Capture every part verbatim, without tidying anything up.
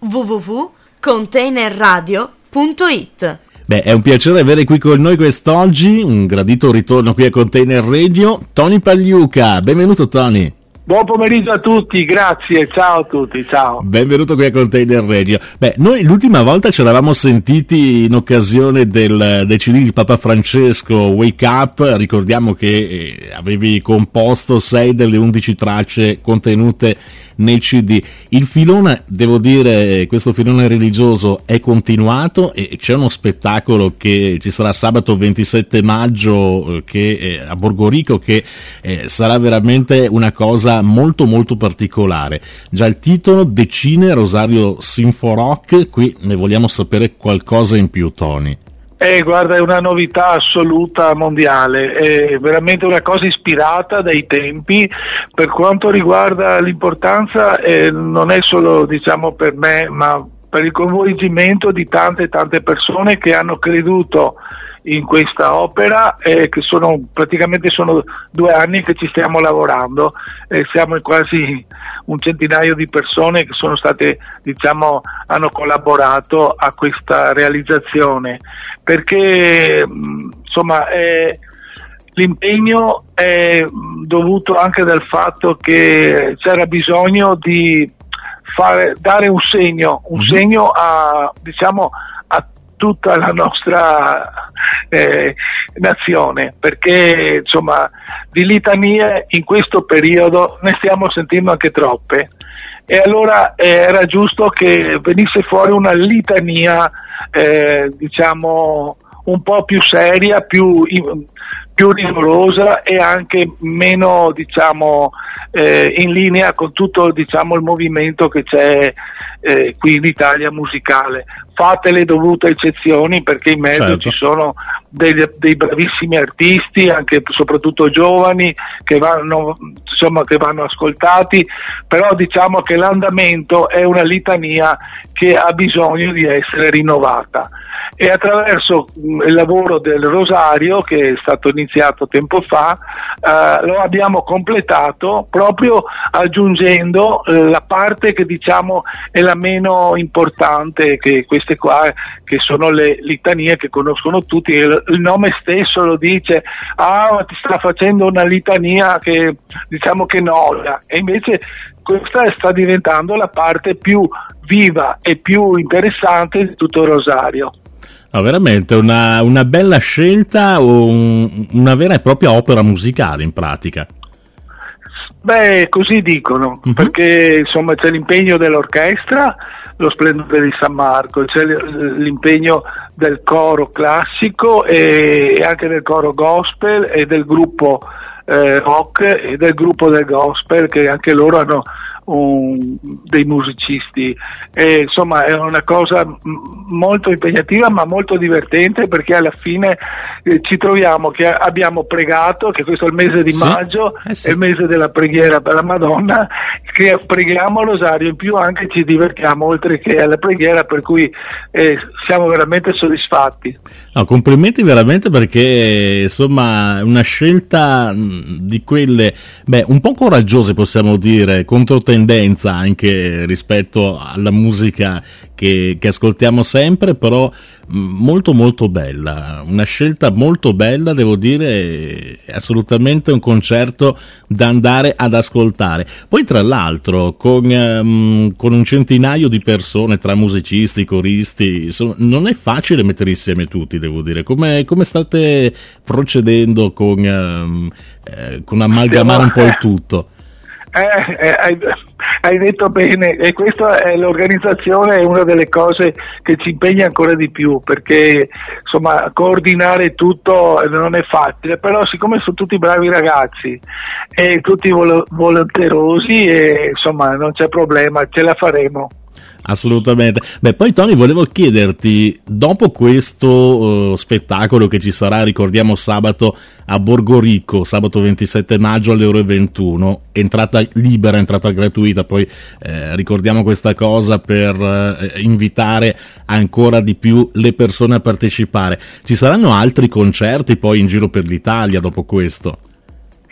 w w w punto container radio punto i t. Beh, è un piacere avere qui con noi quest'oggi, un gradito ritorno qui a Container Radio, Tony Pagliuca. Benvenuto Tony. Buon pomeriggio a tutti, grazie, ciao a tutti, ciao. Benvenuto qui a Container Radio. Beh, noi l'ultima volta ci eravamo sentiti in occasione del, del C D di Papa Francesco, Wake Up. Ricordiamo che eh, avevi composto sei delle undici tracce contenute nel C D. Il filone, devo dire, questo filone religioso è continuato e c'è uno spettacolo che ci sarà sabato ventisette maggio che, eh, a Borgorico, che eh, sarà veramente una cosa molto molto particolare. Già il titolo, Decine Rosario Sinforock, qui ne vogliamo sapere qualcosa in più, Tony. Eh, guarda, è una novità assoluta mondiale, è veramente una cosa ispirata dai tempi. Per quanto riguarda l'importanza, eh, non è solo, diciamo, per me, ma per il coinvolgimento di tante tante persone che hanno creduto in questa opera, eh, che sono praticamente sono due anni che ci stiamo lavorando, eh, siamo in quasi un centinaio di persone che sono state, diciamo, hanno collaborato a questa realizzazione, perché insomma eh, l'impegno è dovuto anche dal fatto che c'era bisogno di fare, dare un segno, un mm-hmm. segno a, diciamo, a tutta la nostra eh, nazione, perché insomma di litanie in questo periodo ne stiamo sentendo anche troppe, e allora eh, era giusto che venisse fuori una litania eh, diciamo un po' più seria, più, più rigorosa e anche meno, diciamo, eh, in linea con tutto, diciamo, il movimento che c'è eh, qui in Italia musicale. Fate le dovute eccezioni, perché in mezzo certo. ci sono dei, dei bravissimi artisti, anche soprattutto giovani, che vanno, insomma, che vanno ascoltati, però diciamo che l'andamento è una litania che ha bisogno di essere rinnovata, e attraverso il lavoro del Rosario, che è stato iniziato tempo fa, eh, lo abbiamo completato proprio aggiungendo eh, la parte che, diciamo, è la meno importante, che queste qua, che sono le litanie che conoscono tutti, il, il nome stesso lo dice, ah, ti sta facendo una litania che, diciamo, che noia, e invece questa sta diventando la parte più viva e più interessante di tutto il Rosario. No, veramente una, una bella scelta, un, una vera e propria opera musicale in pratica. Beh, così dicono, uh-huh. perché insomma c'è l'impegno dell'orchestra, lo Splendore di San Marco, c'è l'impegno del coro classico e anche del coro gospel e del gruppo eh, rock e del gruppo del gospel, che anche loro hanno un, dei musicisti, e insomma è una cosa m- molto impegnativa ma molto divertente, perché alla fine eh, ci troviamo che abbiamo pregato, che questo è il mese di sì, maggio, eh sì. è il mese della preghiera per la Madonna, che preghiamo il Rosario, in più anche ci divertiamo oltre che alla preghiera, per cui eh, siamo veramente soddisfatti. No, complimenti veramente, perché insomma una scelta di quelle, beh, un po' coraggiose, possiamo dire, controtendenza anche rispetto alla musica che, che ascoltiamo sempre, però molto molto bella, una scelta molto bella, devo dire, assolutamente un concerto da andare ad ascoltare. Poi tra l'altro con, um, con un centinaio di persone, tra musicisti, coristi, insomma, non è facile mettere insieme tutti, devo dire. Come, come state procedendo con, um, eh, con amalgamare un po' il tutto? Eh, eh, hai, hai detto bene, e questa è l'organizzazione, è una delle cose che ci impegna ancora di più, perché insomma coordinare tutto non è facile, però siccome sono tutti bravi ragazzi e tutti vol- volonterosi, e insomma non c'è problema, ce la faremo. Assolutamente. Beh, poi Tony, volevo chiederti, dopo questo uh, spettacolo che ci sarà, ricordiamo, sabato a Borgorico, sabato ventisette maggio alle ore ventuno, entrata libera, entrata gratuita, poi eh, ricordiamo questa cosa per eh, invitare ancora di più le persone a partecipare. Ci saranno altri concerti poi in giro per l'Italia dopo questo?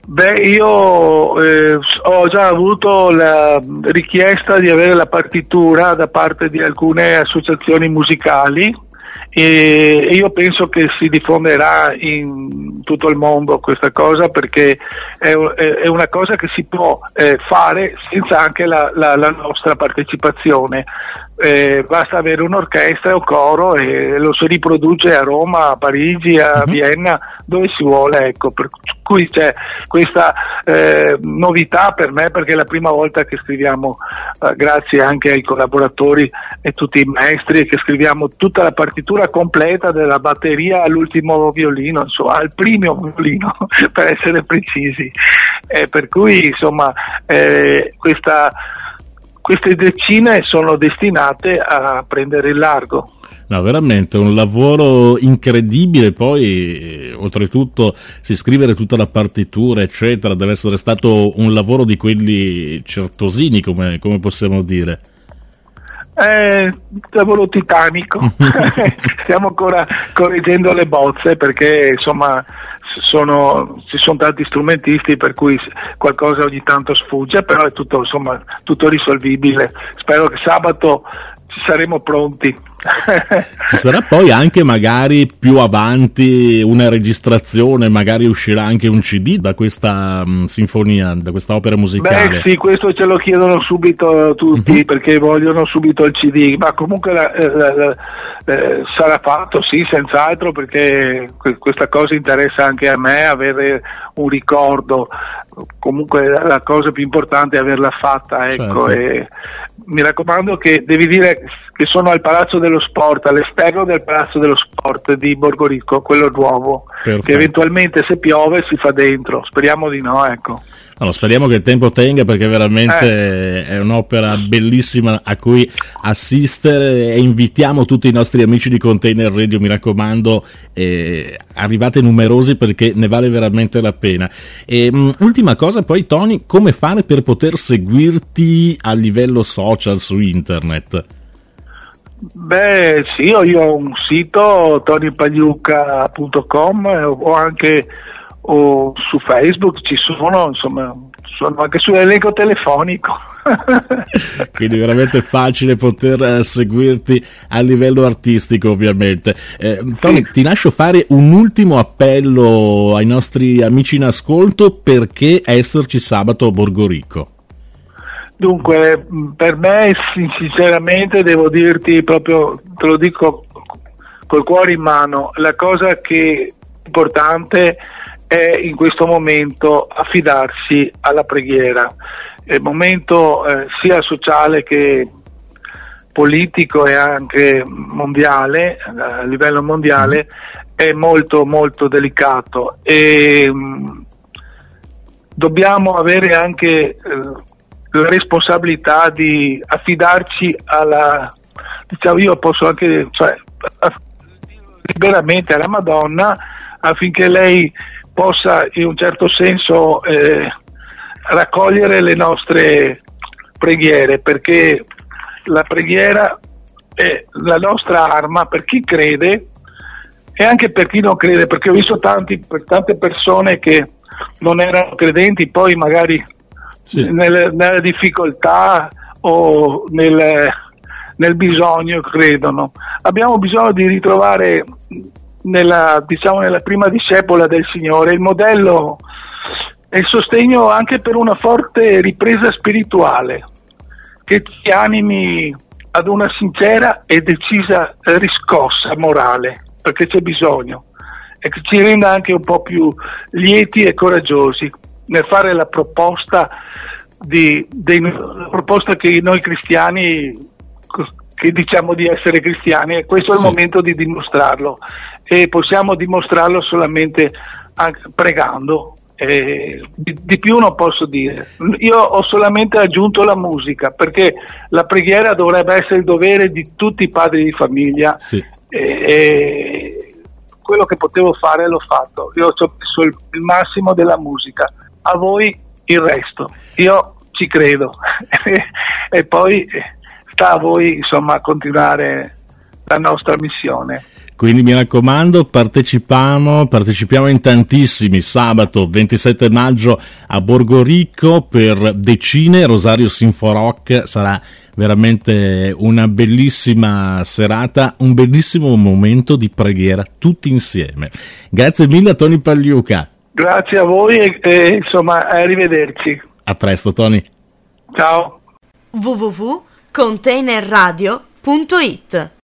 Beh, io eh, ho già avuto la richiesta di avere la partitura da parte di alcune associazioni musicali e io penso che si diffonderà in tutto il mondo questa cosa, perché è, è una cosa che si può eh, fare senza anche la, la, la nostra partecipazione. Eh, basta avere un'orchestra e un coro e lo si riproduce a Roma, a Parigi, a uh-huh. Vienna, dove si vuole, ecco. Per cui c'è questa eh, novità per me, perché è la prima volta che scriviamo, eh, grazie anche ai collaboratori e tutti i maestri, che scriviamo tutta la partitura completa dalla batteria all'ultimo violino, insomma al primo violino per essere precisi, eh, per cui insomma eh, questa queste decine sono destinate a prendere il largo. No, veramente un lavoro incredibile. Poi eh, oltretutto si scrivere tutta la partitura eccetera, deve essere stato un lavoro di quelli certosini, come, come possiamo dire. È un lavoro titanico. Stiamo ancora correggendo le bozze, perché insomma sono, ci sono tanti strumentisti, per cui qualcosa ogni tanto sfugge, però è tutto, insomma, tutto risolvibile. Spero che sabato ci saremo pronti. Ci sarà poi anche magari più avanti una registrazione, magari uscirà anche un C D da questa um, sinfonia, da questa opera musicale. Beh sì, questo ce lo chiedono subito tutti, uh-huh. perché vogliono subito il C D, ma comunque la, la, la, eh, sarà fatto, sì, senz'altro, perché questa cosa interessa anche a me, avere un ricordo. Comunque la cosa più importante è averla fatta, ecco. Certo. E mi raccomando che devi dire che sono al Palazzo dello Sport, all'esterno del Palazzo dello Sport di Borgorico, quello nuovo. Perfetto. Che eventualmente se piove si fa dentro, speriamo di no, ecco. Allora, speriamo che il tempo tenga, perché veramente eh. è un'opera bellissima a cui assistere, e invitiamo tutti i nostri amici di Container Radio, mi raccomando, eh, arrivate numerosi, perché ne vale veramente la pena. E, mh, ultima cosa poi, Tony, come fare per poter seguirti a livello social su internet? Beh sì, io, io ho un sito, tony pagliuca punto com, o anche o su Facebook ci sono, insomma, sono anche sull'elenco telefonico. Quindi veramente facile poter uh, seguirti a livello artistico, ovviamente. eh, Tony, sì. Ti lascio fare un ultimo appello ai nostri amici in ascolto, perché esserci sabato a Borgorico. Dunque, per me sinceramente devo dirti proprio, te lo dico col cuore in mano, la cosa che è importante è in questo momento affidarsi alla preghiera. È un momento eh, sia sociale che politico e anche mondiale, a livello mondiale, è molto molto delicato, e mh, dobbiamo avere anche eh, la responsabilità di affidarci alla, diciamo, io posso anche, cioè, liberamente alla Madonna, affinché lei possa in un certo senso eh, raccogliere le nostre preghiere, perché la preghiera è la nostra arma per chi crede e anche per chi non crede, perché ho visto tanti, per tante persone che non erano credenti, poi magari sì. nel, nella difficoltà o nel, nel bisogno credono. Abbiamo bisogno di ritrovare nella, diciamo, nella prima discepola del Signore il modello e il sostegno anche per una forte ripresa spirituale che ci animi ad una sincera e decisa riscossa morale, perché c'è bisogno, e che ci renda anche un po' più lieti e coraggiosi nel fare la proposta di, dei, la proposta che noi cristiani, che diciamo di essere cristiani, e questo è il sì. momento di dimostrarlo, e possiamo dimostrarlo solamente anche pregando. Eh, di, di più non posso dire. Io ho solamente aggiunto la musica, perché la preghiera dovrebbe essere il dovere di tutti i padri di famiglia, sì. e, e quello che potevo fare l'ho fatto. Io ci ho messo il, il massimo della musica, a voi il resto. Io ci credo e poi sta a voi, insomma, continuare la nostra missione. Quindi mi raccomando, partecipiamo, partecipiamo in tantissimi. Sabato ventisette maggio a Borgorico per Decine, Rosario Sinforock. Sarà veramente una bellissima serata, un bellissimo momento di preghiera tutti insieme. Grazie mille a Tony Pagliuca. Grazie a voi e, e insomma, arrivederci. A presto, Tony. Ciao. w w w punto containerradio punto it